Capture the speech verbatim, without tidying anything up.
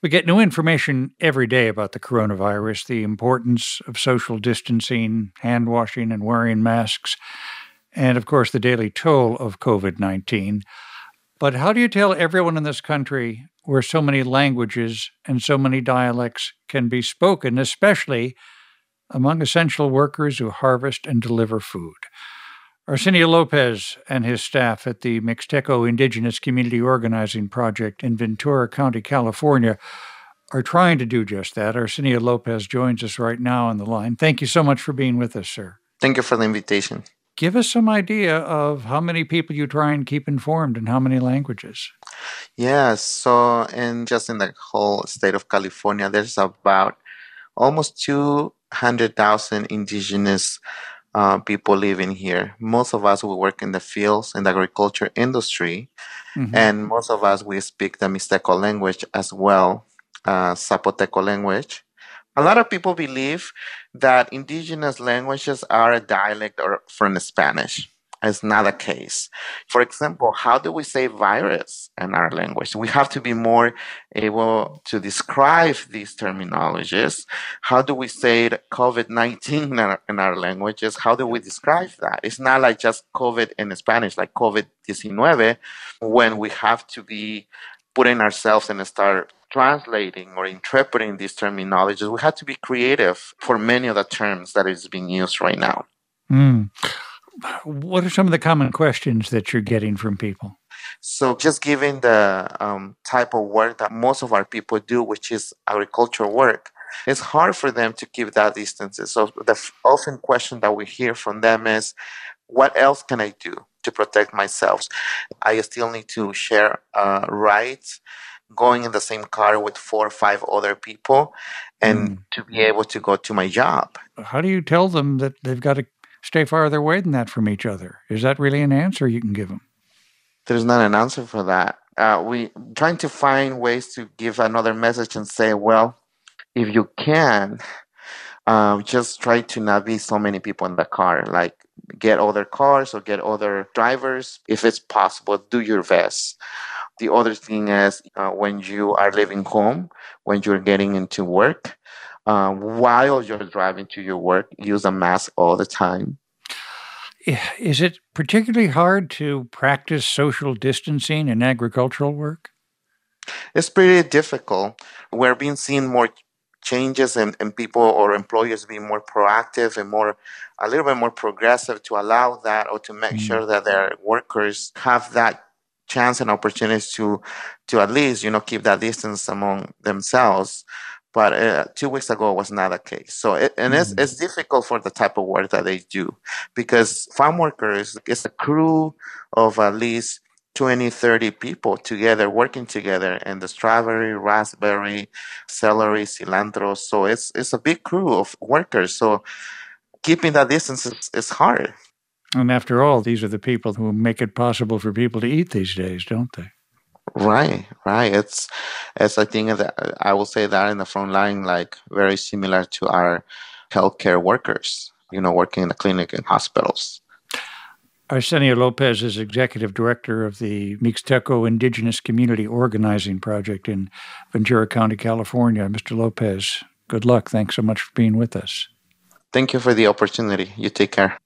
We get new information every day about the coronavirus, the importance of social distancing, hand washing, and wearing masks, and of course, the daily toll of COVID nineteen. But how do you tell everyone in this country where so many languages and so many dialects can be spoken, especially among essential workers who harvest and deliver food? Arsenio Lopez and his staff at the Mixteco Indigenous Community Organizing Project in Ventura County, California, are trying to do just that. Arsenio Lopez joins us right now on the line. Thank you so much for being with us, sir. Thank you for the invitation. Give us some idea of how many people you try and keep informed and how many languages. Yes, so in just in the whole state of California, there's about almost two hundred thousand indigenous uh, people living here. Most of us, we work in the fields, in the agriculture industry, mm-hmm. and most of us, we speak the Mixteco language as well, uh, Zapoteco language. A lot of people believe that indigenous languages are a dialect or from Spanish. It's not the case. For example, how do we say virus in our language? We have to be more able to describe these terminologies. How do we say COVID nineteen in our, in our languages? How do we describe that? It's not like just COVID in Spanish, like COVID nineteen, when we have to be putting ourselves and start translating or interpreting these terminologies. We have to be creative for many of the terms that is being used right now. Mm. What are some of the common questions that you're getting from people? So just given the um, type of work that most of our people do, which is agricultural work, it's hard for them to keep that distance. So the f- often question that we hear from them is, what else can I do to protect myself? I still need to share uh, rides, going in the same car with four or five other people, and mm. to be able to go to my job. How do you tell them that they've got to stay farther away than that from each other? Is that really an answer you can give them? There's not an answer for that. Uh, we trying to find ways to give another message and say, well, if you can, uh, just try to not be so many people in the car. Like get other cars or get other drivers. If it's possible, do your best. The other thing is uh, when you are leaving home, when you're getting into work, Uh, while you're driving to your work, use a mask all the time. Is it particularly hard to practice social distancing in agricultural work? It's pretty difficult. We're being seeing more changes in, in people or employers being more proactive and more, a little bit more progressive to allow that or to make mm. sure that their workers have that chance and opportunities to, to at least, you know, keep that distance among themselves. But uh, two weeks ago was not the case. So, it, and mm-hmm. it's, it's difficult for the type of work that they do because farm workers, it's a crew of at least twenty, thirty people together, working together in the strawberry, raspberry, celery, cilantro. So it's it's a big crew of workers. So keeping that distance is, is hard. And after all, these are the people who make it possible for people to eat these days, don't they? Right, right. It's, it's I think that I will say that in the front line, like very similar to our healthcare workers, you know, working in the clinic and hospitals. Arsenio Lopez is executive director of the Mixteco Indigenous Community Organizing Project in Ventura County, California. Mister Lopez, good luck. Thanks so much for being with us. Thank you for the opportunity. You take care.